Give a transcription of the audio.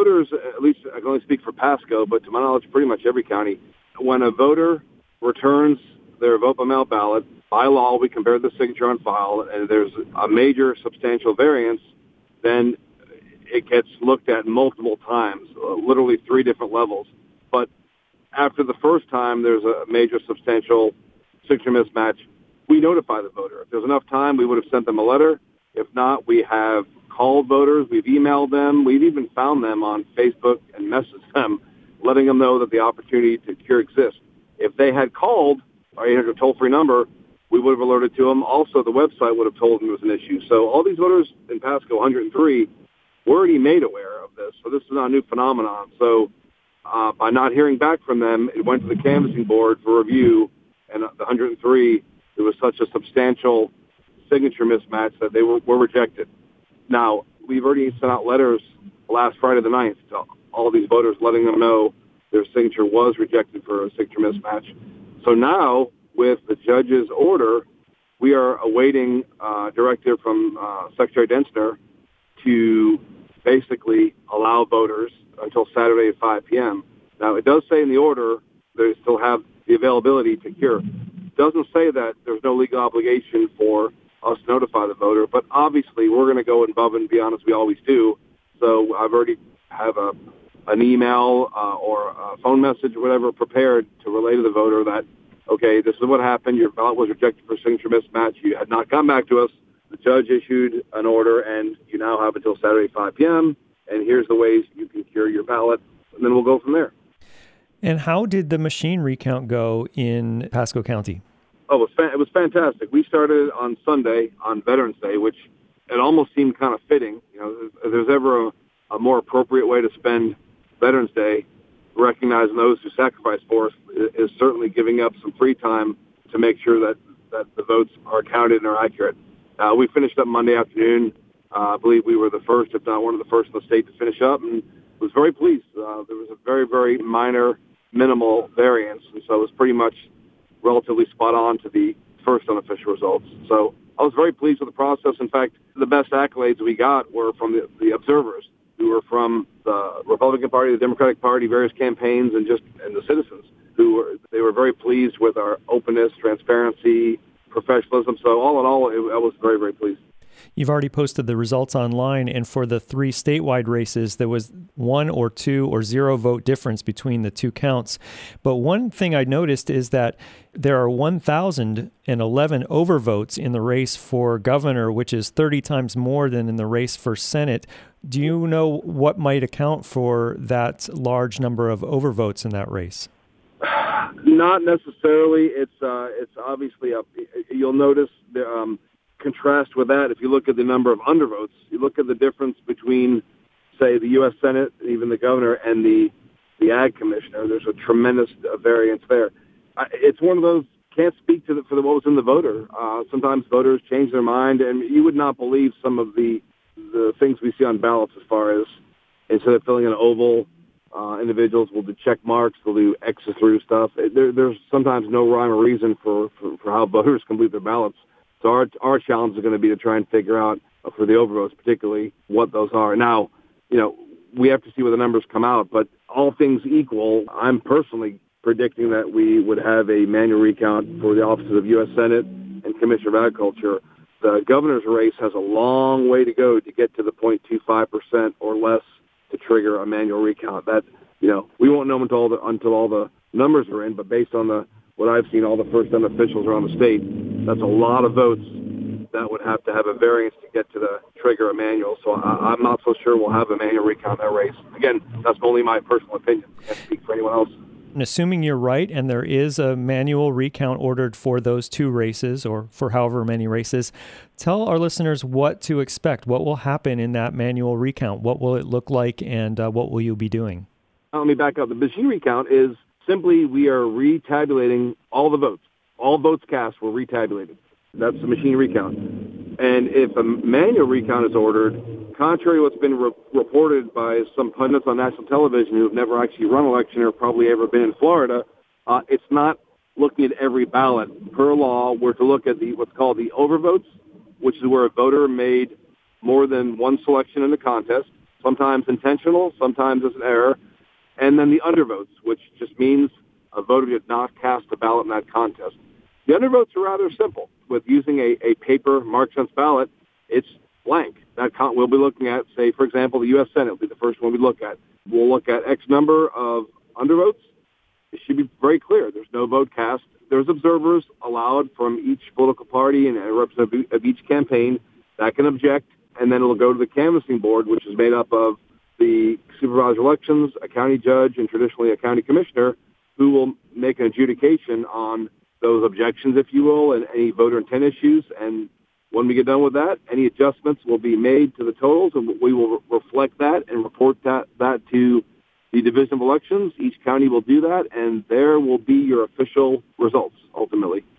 voters, at least I can only speak for Pasco, but to my knowledge, pretty much every county, when a voter returns their vote by mail ballot, by law, we compare the signature on file, and there's a major substantial variance, then it gets looked at multiple times, literally 3 different levels. But after the first time there's a major substantial signature mismatch, we notify the voter. If there's enough time, we would have sent them a letter. If not, we have called voters, we've emailed them, we've even found them on Facebook and messaged them, letting them know that the opportunity to cure exists. If they had called our 800 toll-free number, we would have alerted to them. Also, the website would have told them it was an issue. So all these voters in Pasco, 103, were already made aware of this. So this is not a new phenomenon. So by not hearing back from them, it went to the canvassing board for review, and the 103, there was such a substantial signature mismatch that they were rejected. Now, we've already sent out letters last Friday the 9th to all these voters letting them know their signature was rejected for a signature mismatch. So now, with the judge's order, we are awaiting directive from Secretary Densner to basically allow voters until Saturday at 5 p.m. Now, it does say in the order they still have the availability to cure. It doesn't say that there's no legal obligation for us to notify the voter, but obviously we're going to go above and beyond as we always do. So I've already have an email or a phone message or whatever prepared to relay to the voter that, okay, this is what happened. Your ballot was rejected for signature mismatch. You had not come back to us. The judge issued an order, and you now have until Saturday 5 p.m., and here's the ways you can cure your ballot, and then we'll go from there. And how did the machine recount go in Pasco County? Oh, it was fantastic. We started on Sunday, on Veterans Day, which it almost seemed kind of fitting. You know, if there's ever a more appropriate way to spend Veterans Day, recognizing those who sacrificed for us, is certainly giving up some free time to make sure that the votes are counted and are accurate. We finished up Monday afternoon. I believe we were the first, if not one of the first in the state to finish up, and was very pleased. There was a very, very minor, minimal variance, and so it was pretty much relatively spot on to the first unofficial results. So I was very pleased with the process. In fact, the best accolades we got were from the observers, who were from the Republican Party, the Democratic Party, various campaigns, and the citizens, they were very pleased with our openness, transparency, professionalism. So all in all, I was very, very pleased. You've already posted the results online, and for the 3 statewide races, there was 1 or 2 or 0 vote difference between the 2 counts. But one thing I noticed is that there are 1,011 overvotes in the race for governor, which is 30 times more than in the race for Senate. Do you know what might account for that large number of overvotes in that race? Not necessarily. It's obviously up. You'll notice the contrast with that. If you look at the number of undervotes, you look at the difference between, say, the U.S. Senate, even the governor, and the ag commissioner. There's a tremendous variance there. It's one of those, can't speak to for what was in the voter. Sometimes voters change their mind, and you would not believe some of the things we see on ballots as far as, instead of filling in an oval, individuals will do check marks, they'll do X's through stuff. There's sometimes no rhyme or reason for how voters complete their ballots. So our challenge is going to be to try and figure out, for the overvotes particularly, what those are. Now, we have to see where the numbers come out, but all things equal, I'm personally predicting that we would have a manual recount for the offices of U.S. Senate and Commissioner of Agriculture. The governor's race has a long way to go to get to the 0.25% or less to trigger a manual recount. That, we won't know until all the numbers are in, but based on what I've seen, all the first-time officials around the state, that's a lot of votes that would have to have a variance to get to the trigger a manual. So I'm not so sure we'll have a manual recount in that race. Again, that's only my personal opinion. I can't speak for anyone else. And assuming you're right and there is a manual recount ordered for those 2 races or for however many races, tell our listeners what to expect. What will happen in that manual recount? What will it look like, and what will you be doing? Let me back up. The machine recount is simply we are retabulating all the votes. All votes cast were retabulated. That's the machine recount. And if a manual recount is ordered, contrary to what's been reported by some pundits on national television who have never actually run an election or probably ever been in Florida, it's not looking at every ballot. Per law, we're to look at what's called the overvotes, which is where a voter made more than one selection in the contest. sometimes intentional, sometimes it's an error. And then the undervotes, which just means a voter did not cast a ballot in that contest. The undervotes are rather simple. With using a paper mark sense ballot, it's blank. We'll be looking at, say, for example, the U.S. Senate will be the first one we look at. We'll look at X number of undervotes. It should be very clear. There's no vote cast. There's observers allowed from each political party and a representative of each campaign that can object, and then it'll go to the canvassing board, which is made up of the supervisor elections, a county judge, and traditionally a county commissioner, who will make an adjudication on those objections, if you will, and any voter intent issues. And when we get done with that, any adjustments will be made to the totals, and we will reflect that and report that to the Division of Elections. Each county will do that, and there will be your official results, ultimately.